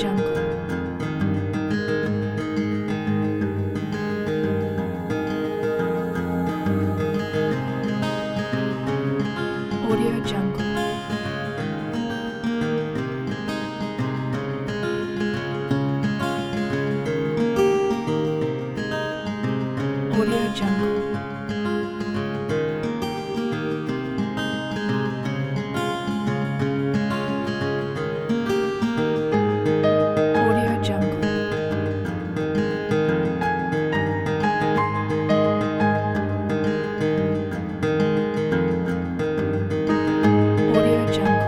Jungle. Audio Jungle. Audio Jungle. Audio Jungle. Audio Jungle.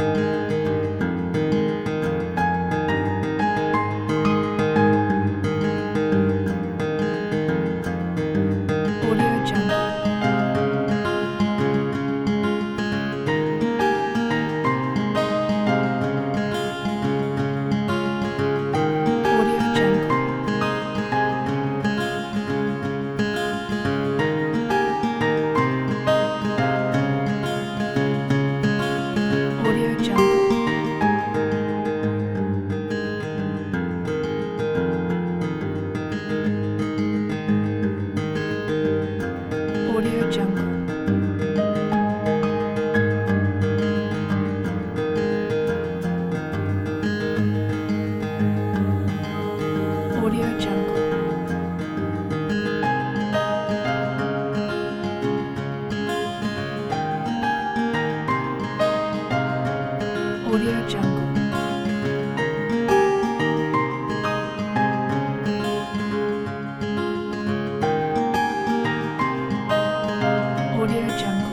Audio Jungle. Audio Jungle. Audio Jungle. Audio Jungle. Audio Jungle. Audio Jungle. Audio Jungle.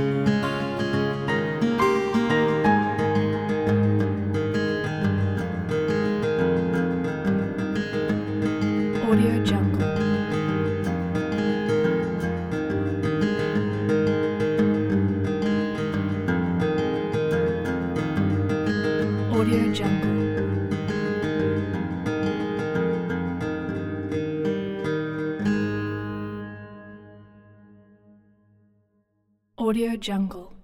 Audio Jungle. Audio Jungle. Audio Jungle.